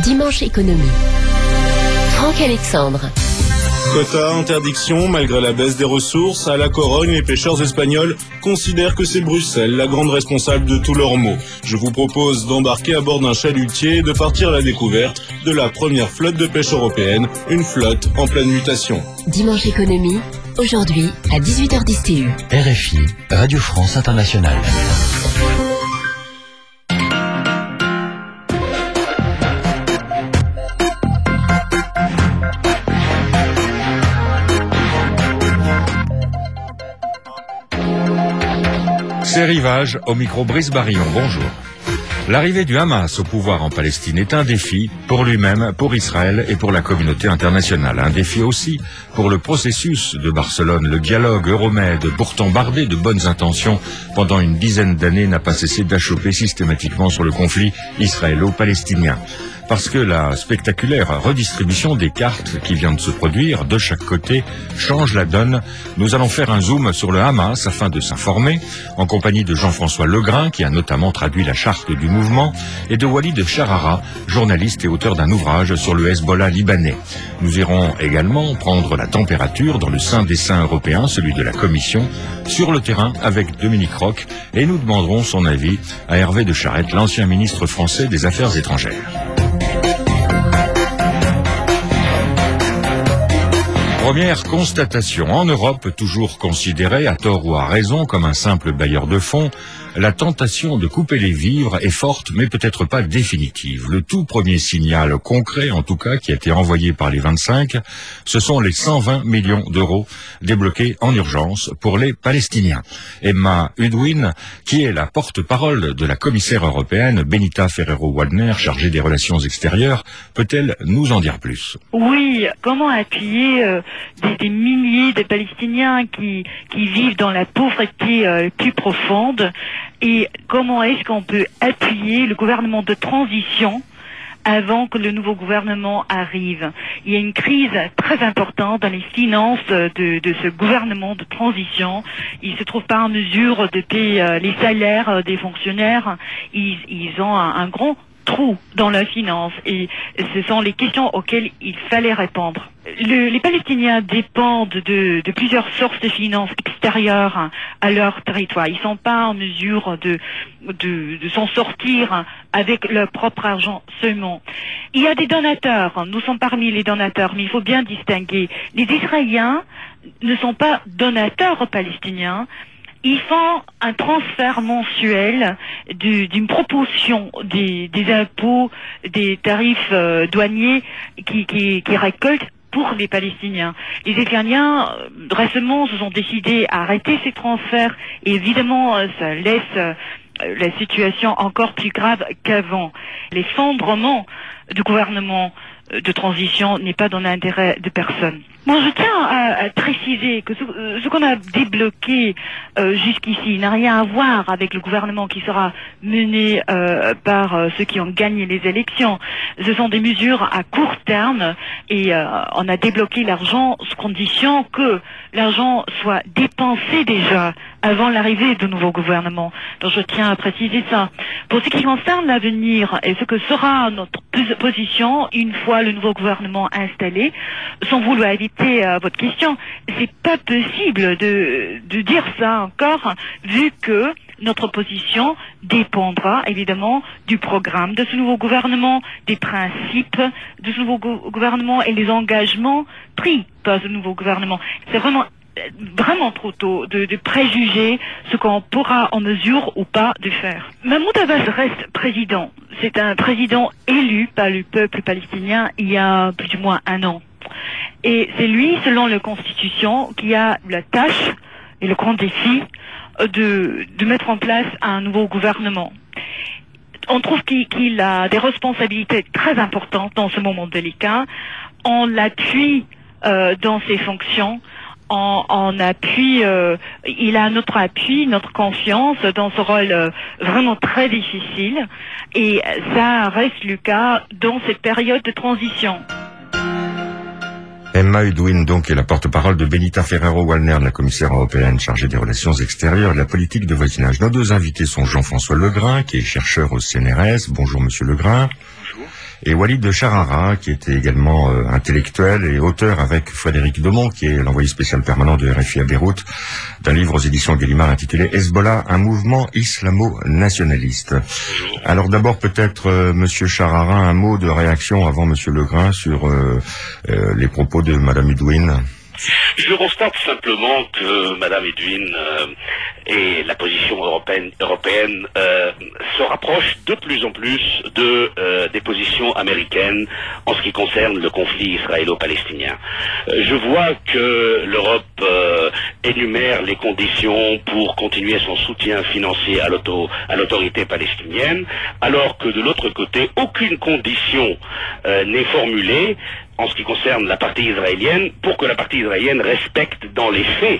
Dimanche économie. Franck Alexandre. Quota, interdiction, malgré la baisse des ressources, à la Corogne, les pêcheurs espagnols considèrent que c'est Bruxelles la grande responsable de tous leurs maux. Je vous propose d'embarquer à bord d'un chalutier et de partir à la découverte de la première flotte de pêche européenne, une flotte en pleine mutation. Dimanche économie, aujourd'hui à 18h10 TU. RFI, Radio France Internationale. C'est Rivage au micro Brice Barillon, bonjour. L'arrivée du Hamas au pouvoir en Palestine est un défi pour lui-même, pour Israël et pour la communauté internationale. Un défi aussi pour le processus de Barcelone. Le dialogue Euromède, pourtant bardé de bonnes intentions, pendant une dizaine d'années n'a pas cessé d'achoper systématiquement sur le conflit israélo-palestinien. Parce que la spectaculaire redistribution des cartes qui vient de se produire de chaque côté change la donne, nous allons faire un zoom sur le Hamas afin de s'informer, en compagnie de Jean-François Legrain, qui a notamment traduit la charte du mouvement, et de Walid Charara, journaliste et auteur d'un ouvrage sur le Hezbollah libanais. Nous irons également prendre la température dans le sein des saints européens, celui de la Commission, sur le terrain avec Dominique Roch, et nous demanderons son avis à Hervé de Charette, l'ancien ministre français des Affaires étrangères. Première constatation, en Europe, toujours considérée, à tort ou à raison, comme un simple bailleur de fonds, la tentation de couper les vivres est forte, mais peut-être pas définitive. Le tout premier signal concret, en tout cas, qui a été envoyé par les 25, ce sont les 120 millions d'euros débloqués en urgence pour les Palestiniens. Emma Udwin, qui est la porte-parole de la commissaire européenne Benita Ferrero-Waldner, chargée des relations extérieures, peut-elle nous en dire plus? Oui, comment appuyer des milliers de Palestiniens qui vivent dans la pauvreté plus profonde, et comment est-ce qu'on peut appuyer le gouvernement de transition avant que le nouveau gouvernement arrive. Il y a une crise très importante dans les finances de ce gouvernement de transition. Ils ne se trouvent pas en mesure de payer les salaires des fonctionnaires. Ils ont un grand trou dans la finance, et ce sont les questions auxquelles il fallait répondre. Les Palestiniens dépendent de plusieurs sources de finances extérieures à leur territoire. Ils ne sont pas en mesure de s'en sortir avec leur propre argent seulement. Il y a des donateurs, nous sommes parmi les donateurs, mais il faut bien distinguer. Les Israéliens ne sont pas donateurs palestiniens. Ils font un transfert mensuel d'une proportion des impôts, des tarifs douaniers qui récoltent pour les Palestiniens. Les Israéliens, récemment, se sont décidés à arrêter ces transferts, et évidemment, ça laisse la situation encore plus grave qu'avant. L'effondrement du gouvernement de transition n'est pas dans l'intérêt de personne. Moi, je tiens à préciser que ce qu'on a débloqué jusqu'ici n'a rien à voir avec le gouvernement qui sera mené par ceux qui ont gagné les élections. Ce sont des mesures à court terme, et on a débloqué l'argent sous condition que l'argent soit dépensé déjà avant l'arrivée du nouveau gouvernement. Donc je tiens à préciser ça. Pour ce qui concerne l'avenir et ce que sera notre position une fois le nouveau gouvernement installé, sans vouloir éviter votre question, c'est pas possible de dire ça encore, vu que notre position dépendra évidemment du programme de ce nouveau gouvernement, des principes de ce nouveau gouvernement et les engagements pris par ce nouveau gouvernement. C'est vraiment trop tôt de préjuger ce qu'on pourra en mesure ou pas de faire. Mahmoud Abbas reste président. C'est un président élu par le peuple palestinien il y a plus ou moins un an. Et c'est lui, selon la Constitution, qui a la tâche et le grand défi de mettre en place un nouveau gouvernement. On trouve qu'il a des responsabilités très importantes dans ce moment délicat. On l'appuie dans ses fonctions. On appuie, il a notre appui, notre confiance dans ce rôle vraiment très difficile, et ça reste le cas dans cette période de transition. Emma Udwin, donc, est la porte-parole de Benita Ferrero-Waldner, la commissaire européenne chargée des relations extérieures et de la politique de voisinage. Nos deux invités sont Jean-François Legrain, qui est chercheur au CNRS. Bonjour, monsieur Legrain. Bonjour. et Walid de Charara, qui était également intellectuel et auteur avec Frédéric Domont, qui est l'envoyé spécial permanent de RFI à Beyrouth, d'un livre aux éditions Gallimard intitulé Hezbollah, un mouvement islamo-nationaliste. Alors d'abord peut-être, Monsieur Charara, un mot de réaction avant Monsieur Legrain sur les propos de Madame Udwin. Je constate simplement que Madame Udwin et la position européenne se rapprochent de plus en plus des positions américaines en ce qui concerne le conflit israélo-palestinien. Je vois que l'Europe énumère les conditions pour continuer son soutien financier à l'autorité palestinienne, alors que de l'autre côté, aucune condition n'est formulée en ce qui concerne la partie israélienne, pour que la partie israélienne respecte dans les faits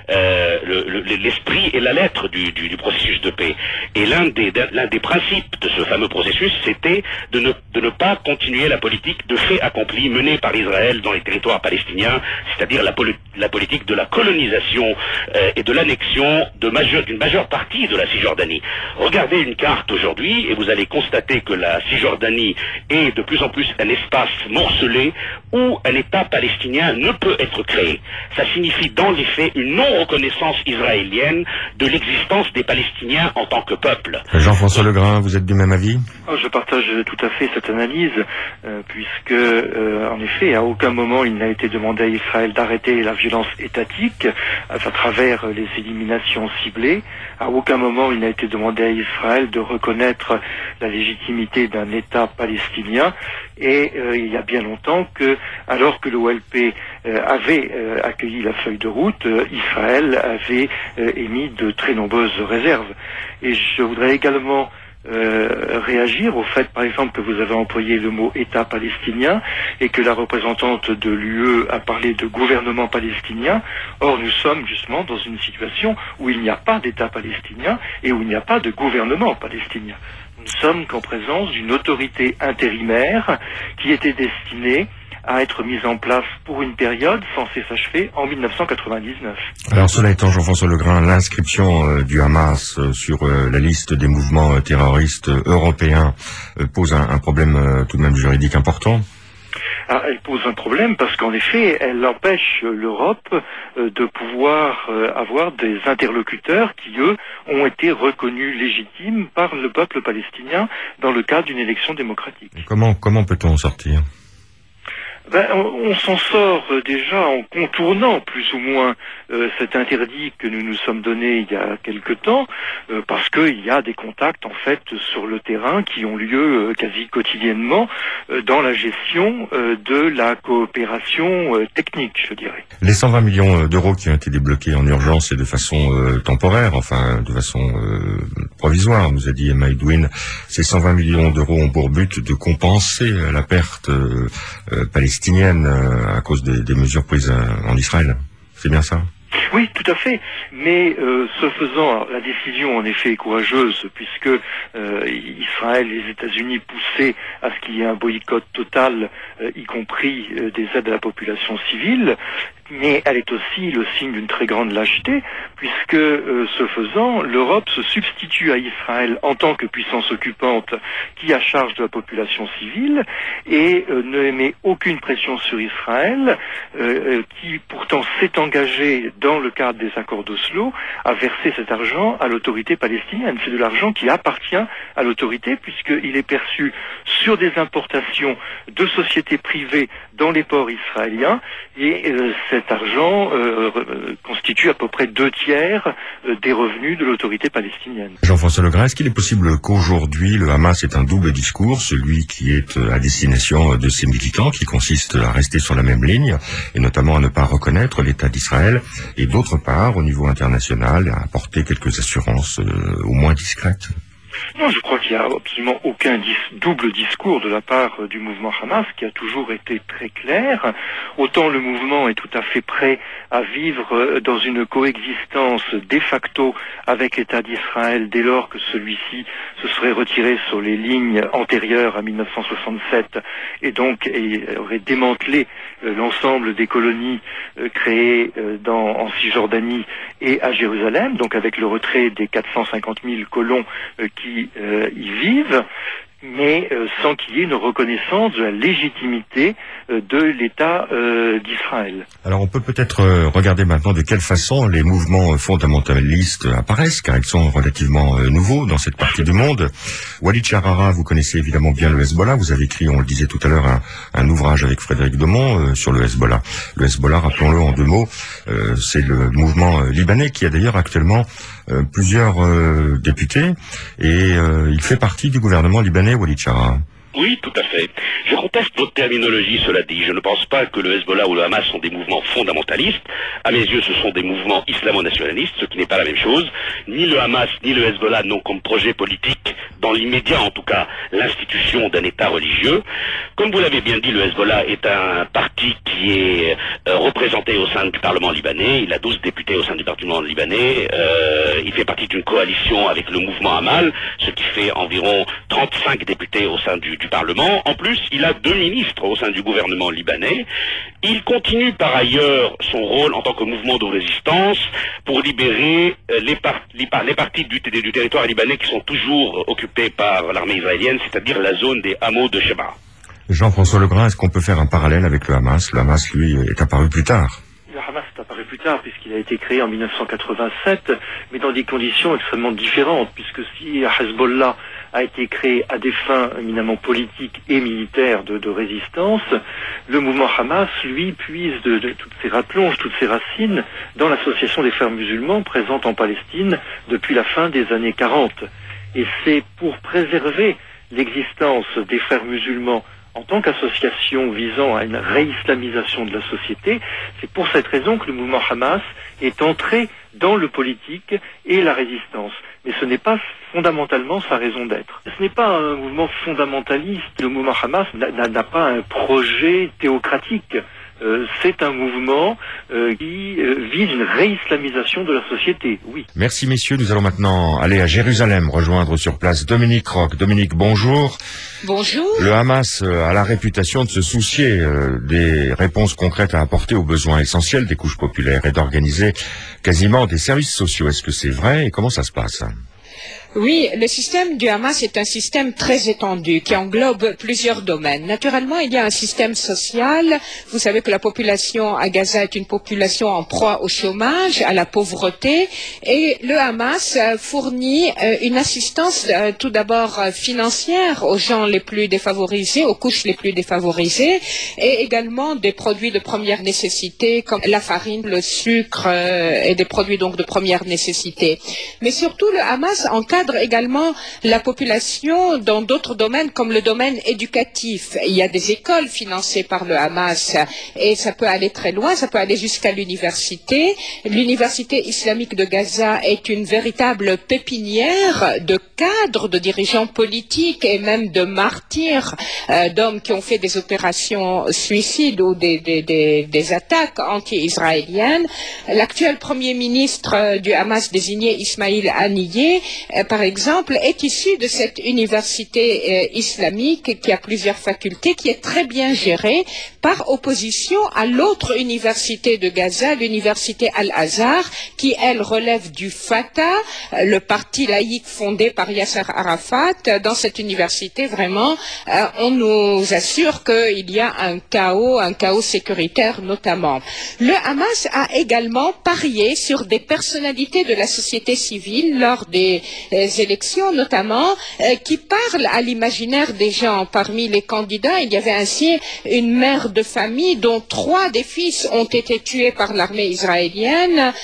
l'esprit et la lettre du processus de paix. Et l'un des principes de ce fameux processus, c'était de ne pas continuer la politique de fait accompli menée par Israël dans les territoires palestiniens, c'est-à-dire la politique de la colonisation et de l'annexion d'une majeure partie de la Cisjordanie. Regardez une carte aujourd'hui et vous allez constater que la Cisjordanie est de plus en plus un espace morcelé où un État palestinien ne peut être créé. Ça signifie dans les faits une non-reconnaissance israélienne de l'existence des Palestiniens en tant que peuple. Jean-François Legrain, vous êtes du même avis ? Je partage tout à fait cette analyse, puisque, en effet, à aucun moment il n'a été demandé à Israël d'arrêter la violence étatique à travers les éliminations ciblées. À aucun moment il n'a été demandé à Israël de reconnaître la légitimité d'un État palestinien. Et il y a bien longtemps que, alors que l'OLP avait accueilli la feuille de route, Israël avait émis de très nombreuses réserves. Et je voudrais également réagir au fait, par exemple, que vous avez employé le mot État palestinien et que la représentante de l'UE a parlé de gouvernement palestinien. Or, nous sommes justement dans une situation où il n'y a pas d'État palestinien et où il n'y a pas de gouvernement palestinien. Nous sommes qu'en présence d'une autorité intérimaire qui était destinée à être mise en place pour une période censée s'achever en 1999. Alors cela étant, Jean-François Legrain, l'inscription du Hamas sur la liste des mouvements terroristes européens pose un problème tout de même juridique important. Elle pose un problème parce qu'en effet, elle empêche l'Europe de pouvoir avoir des interlocuteurs qui, eux, ont été reconnus légitimes par le peuple palestinien dans le cadre d'une élection démocratique. Comment peut-on en sortir ? On s'en sort déjà en contournant plus ou moins cet interdit que nous nous sommes donné il y a quelque temps, parce qu'il y a des contacts en fait sur le terrain qui ont lieu quasi quotidiennement dans la gestion de la coopération technique, je dirais. Les 120 millions d'euros qui ont été débloqués en urgence et de façon temporaire, enfin de façon provisoire, nous a dit Emma Udwin, ces 120 millions d'euros ont pour but de compenser la perte palestinienne à cause des mesures prises en Israël. C'est bien ça ? Oui, tout à fait. Mais ce faisant, la décision en effet est courageuse puisque Israël et les États-Unis poussaient à ce qu'il y ait un boycott total, y compris des aides à la population civile. Mais elle est aussi le signe d'une très grande lâcheté, puisque ce faisant, l'Europe se substitue à Israël en tant que puissance occupante qui a charge de la population civile et ne met aucune pression sur Israël, qui pourtant s'est engagé dans le cadre des accords d'Oslo à verser cet argent à l'autorité palestinienne. C'est de l'argent qui appartient à l'autorité puisqu'il est perçu sur des importations de sociétés privées dans les ports israéliens et cet argent constitue à peu près 2/3 des revenus de l'autorité palestinienne. Jean-François Legrain, est-ce qu'il est possible qu'aujourd'hui le Hamas ait un double discours, celui qui est à destination de ses militants, qui consiste à rester sur la même ligne, et notamment à ne pas reconnaître l'État d'Israël, et d'autre part, au niveau international, à apporter quelques assurances au moins discrètes? Non, je crois qu'il n'y a absolument aucun double discours de la part du mouvement Hamas, qui a toujours été très clair. Autant le mouvement est tout à fait prêt à vivre dans une coexistence de facto avec l'État d'Israël dès lors que celui-ci se serait retiré sur les lignes antérieures à 1967 et donc aurait démantelé l'ensemble des colonies créées en Cisjordanie et à Jérusalem, donc avec le retrait des 450 000 colons qui y vivent, mais sans qu'il qui est une reconnaissance de la légitimité de l'État d'Israël. Alors on peut peut-être regarder maintenant de quelle façon les mouvements fondamentalistes apparaissent, car ils sont relativement nouveaux dans cette partie du monde. Walid Sharara, vous connaissez évidemment bien le Hezbollah, vous avez écrit, on le disait tout à l'heure, un ouvrage avec Frédéric Domont sur le Hezbollah. Le Hezbollah, rappelons-le en 2 mots, c'est le mouvement libanais qui a d'ailleurs actuellement plusieurs députés et il fait partie du gouvernement libanais, Walid Sharara. Oui, tout à fait. Je conteste votre terminologie, cela dit. Je ne pense pas que le Hezbollah ou le Hamas sont des mouvements fondamentalistes. À mes yeux, ce sont des mouvements islamo-nationalistes, ce qui n'est pas la même chose. Ni le Hamas, ni le Hezbollah n'ont comme projet politique, dans l'immédiat en tout cas, l'institution d'un État religieux. Comme vous l'avez bien dit, le Hezbollah est un parti qui est représenté au sein du Parlement libanais. Il a 12 députés au sein du Parlement libanais. Il fait partie d'une coalition avec le mouvement Amal, ce qui fait environ 35 députés au sein du Parlement. En plus, il a 2 ministres au sein du gouvernement libanais. Il continue par ailleurs son rôle en tant que mouvement de résistance pour libérer les parties du territoire libanais qui sont toujours occupées par l'armée israélienne, c'est-à-dire la zone des hameaux de Sheba. Jean-François Legrand, est-ce qu'on peut faire un parallèle avec le Hamas ? Le Hamas, lui, est apparu plus tard. Le Hamas est apparu plus tard puisqu'il a été créé en 1987, mais dans des conditions extrêmement différentes, puisque si Hezbollah a été créé à des fins éminemment politiques et militaires de résistance, le mouvement Hamas, lui, puise plonge toutes ses racines dans l'association des frères musulmans présente en Palestine depuis la fin des années 40. Et c'est pour préserver l'existence des frères musulmans en tant qu'association visant à une réislamisation de la société, c'est pour cette raison que le mouvement Hamas est entré dans le politique et la résistance. Mais ce n'est pas fondamentalement sa raison d'être. Ce n'est pas un mouvement fondamentaliste. Le mouvement Hamas n'a pas un projet théocratique. C'est un mouvement qui vise une réislamisation de la société, oui. Merci messieurs, nous allons maintenant aller à Jérusalem, rejoindre sur place Dominique Roch. Dominique, bonjour. Bonjour. Le Hamas a la réputation de se soucier des réponses concrètes à apporter aux besoins essentiels des couches populaires et d'organiser quasiment des services sociaux. Est-ce que c'est vrai et comment ça se passe ? Oui, le système du Hamas est un système très étendu qui englobe plusieurs domaines. Naturellement, il y a un système social. Vous savez que la population à Gaza est une population en proie au chômage, à la pauvreté, et le Hamas fournit une assistance tout d'abord financière aux gens les plus défavorisés, aux couches les plus défavorisées, et également des produits de première nécessité comme la farine, le sucre et des produits donc de première nécessité. Mais surtout, le Hamas encadre également la population dans d'autres domaines comme le domaine éducatif. Il y a des écoles financées par le Hamas et ça peut aller très loin, ça peut aller jusqu'à l'université. L'université islamique de Gaza est une véritable pépinière de cadres, de dirigeants politiques et même de martyrs, d'hommes qui ont fait des opérations suicides ou des attaques anti-israéliennes. L'actuel premier ministre du Hamas désigné, Ismail Haniyeh, par exemple, est issu de cette université islamique qui a plusieurs facultés, qui est très bien gérée par opposition à l'autre université de Gaza, l'université Al-Azhar, qui, elle, relève du Fatah, le parti laïque fondé par Yasser Arafat. Dans cette université, vraiment, on nous assure qu'il y a un chaos sécuritaire notamment. Le Hamas a également parié sur des personnalités de la société civile lors des élections notamment, qui parlent à l'imaginaire des gens. Parmi les candidats, il y avait ainsi une mère de famille dont 3 des fils ont été tués par l'armée israélienne.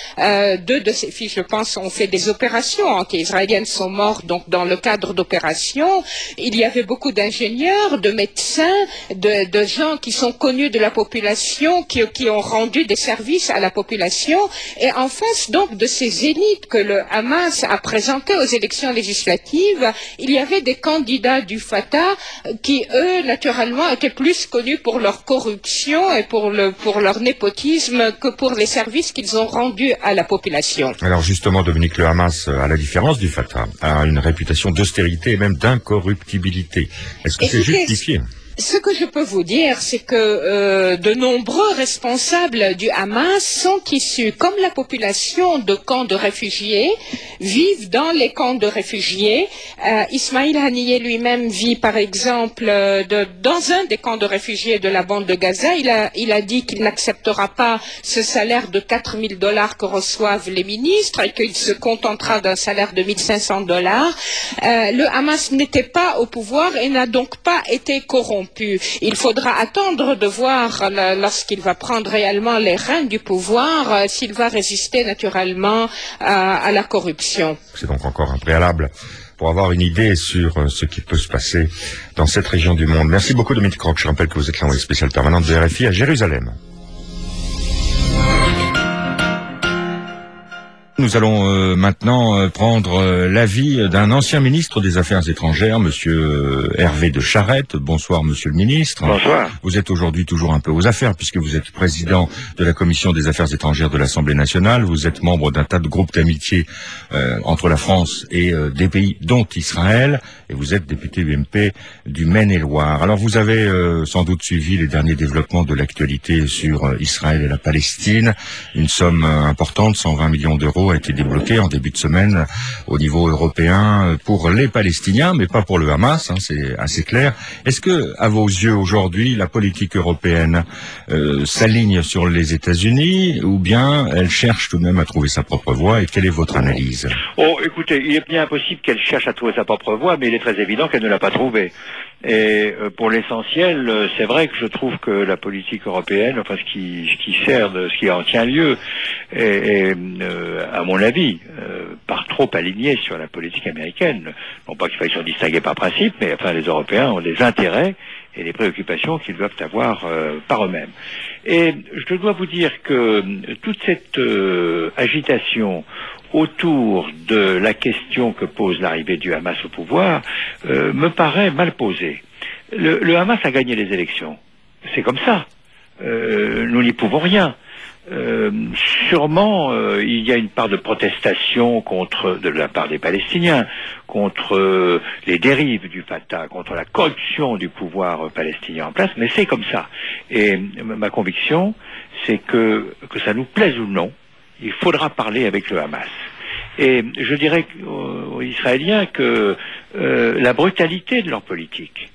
2 de ces fils, je pense, ont fait des opérations anti-israéliennes, sont morts donc dans le cadre d'opérations. Il y avait beaucoup d'ingénieurs, de médecins, de gens qui sont connus de la population, qui ont rendu des services à la population. Et en face donc de ces élites que le Hamas a présentées aux élections législatives, il y avait des candidats du Fatah qui, eux, naturellement, étaient plus connus pour leur corruption et pour leur népotisme que pour les services qu'ils ont rendus à la population. Alors justement, Dominique, le Hamas, à la différence du Fatah, a une réputation d'austérité et même d'incorruptibilité. Est-ce que c'est justifié ? Ce que je peux vous dire, c'est que de nombreux responsables du Hamas sont issus, comme la population de camps de réfugiés, vivent dans les camps de réfugiés. Ismail Haniyeh lui-même vit, par exemple, dans un des camps de réfugiés de la bande de Gaza. Il a dit qu'il n'acceptera pas ce salaire de $4,000 que reçoivent les ministres et qu'il se contentera d'un salaire de $1,500. Le Hamas n'était pas au pouvoir et n'a donc pas été corrompu. Il faudra attendre de voir lorsqu'il va prendre réellement les rênes du pouvoir s'il va résister naturellement à la corruption. C'est donc encore un préalable pour avoir une idée sur ce qui peut se passer dans cette région du monde. Merci beaucoup Dominique Croc. Je rappelle que vous êtes l'envoyé spécial permanent de RFI à Jérusalem. Nous allons maintenant prendre l'avis d'un ancien ministre des Affaires étrangères, monsieur Hervé de Charette. Bonsoir, monsieur le ministre. Bonsoir. Vous êtes aujourd'hui toujours un peu aux affaires, puisque vous êtes président de la Commission des Affaires étrangères de l'Assemblée nationale. Vous êtes membre d'un tas de groupes d'amitié entre la France et des pays, dont Israël. Et vous êtes député UMP du Maine-et-Loire. Alors, vous avez sans doute suivi les derniers développements de l'actualité sur Israël et la Palestine. Une somme importante, 120 millions d'euros, a été débloqué en début de semaine au niveau européen pour les Palestiniens, mais pas pour le Hamas, c'est assez clair. Est-ce que, à vos yeux aujourd'hui, la politique européenne s'aligne sur les États-Unis ou bien elle cherche tout de même à trouver sa propre voie, et quelle est votre analyse? Oh, écoutez, il est bien possible qu'elle cherche à trouver sa propre voie, mais il est très évident qu'elle ne l'a pas trouvée. Et pour l'essentiel, c'est vrai que je trouve que la politique européenne, enfin ce qui sert de ce qui en tient lieu, est à mon avis, par trop aligné sur la politique américaine. Non pas qu'il faille s'en distinguer par principe, mais enfin les Européens ont des intérêts et des préoccupations qu'ils doivent avoir par eux-mêmes. Et je dois vous dire que toute cette agitation autour de la question que pose l'arrivée du Hamas au pouvoir me paraît mal posée. Le Hamas a gagné les élections. C'est comme ça. Nous n'y pouvons rien. Sûrement, il y a une part de protestation de la part des Palestiniens, contre les dérives du Fatah, contre la corruption du pouvoir palestinien en place, mais c'est comme ça. Et ma conviction, c'est que ça nous plaise ou non, il faudra parler avec le Hamas. Et je dirais aux Israéliens que la brutalité de leur politique,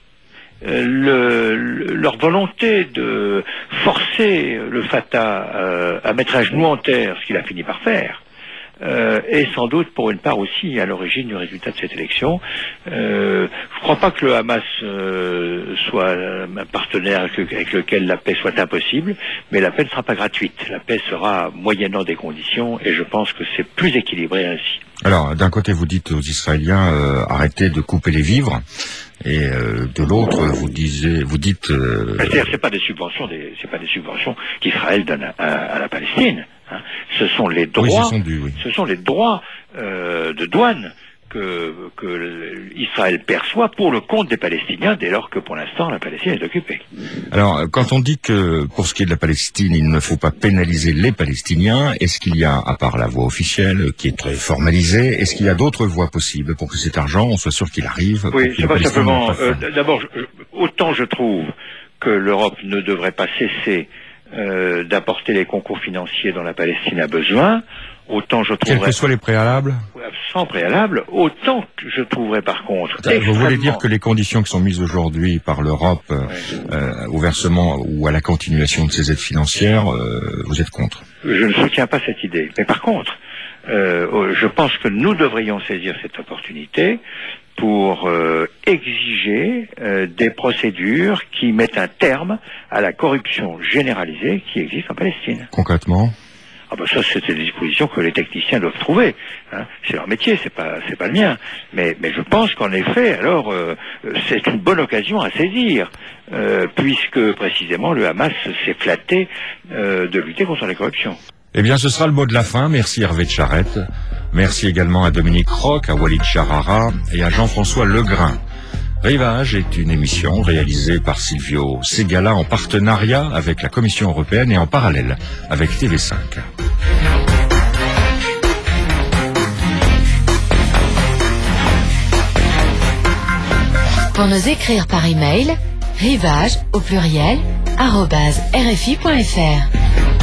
leur volonté de forcer le Fatah à mettre un genou en terre, ce qu'il a fini par faire, est sans doute pour une part aussi à l'origine du résultat de cette élection. Je ne crois pas que le Hamas soit un partenaire avec lequel la paix soit impossible, mais la paix ne sera pas gratuite. La paix sera moyennant des conditions, et je pense que c'est plus équilibré ainsi. Alors, d'un côté, vous dites aux Israéliens arrêtez de couper les vivres, et de l'autre, vous dites. C'est-à-dire, c'est pas des subventions qu'Israël donne à la Palestine. Hein. Ce sont les droits, ce sont les droits de douane que Israël perçoit pour le compte des Palestiniens, dès lors que pour l'instant la Palestine est occupée. Alors, quand on dit que pour ce qui est de la Palestine, il ne faut pas pénaliser les Palestiniens, est-ce qu'il y a, à part la voie officielle, qui est très formalisée, est-ce qu'il y a d'autres voies possibles pour que cet argent, on soit sûr qu'il arrive? Oui, c'est pas simplement. D'abord, autant je trouve que l'Europe ne devrait pas cesser d'apporter les concours financiers dont la Palestine a besoin, autant je trouverais... Quels que soient les préalables? Sans préalable, autant que je trouverais par contre... Vous voulez dire que les conditions qui sont mises aujourd'hui par l'Europe au versement ou à la continuation de ces aides financières, vous êtes contre? Je ne soutiens pas cette idée. Mais par contre, je pense que nous devrions saisir cette opportunité pour exiger des procédures qui mettent un terme à la corruption généralisée qui existe en Palestine. Concrètement? Ah ben ça, c'est des dispositions que les techniciens doivent trouver. Hein. C'est leur métier, c'est pas le mien. Mais je pense qu'en effet, alors, c'est une bonne occasion à saisir, puisque précisément le Hamas s'est flatté de lutter contre la corruption. Eh bien, ce sera le mot de la fin. Merci Hervé de Charette. Merci également à Dominique Croc, à Walid Charara et à Jean-François Legrain. Rivage est une émission réalisée par Silvio Segala en partenariat avec la Commission européenne et en parallèle avec TV5. Pour nous écrire par email, Rivage, au pluriel, @rfi.fr.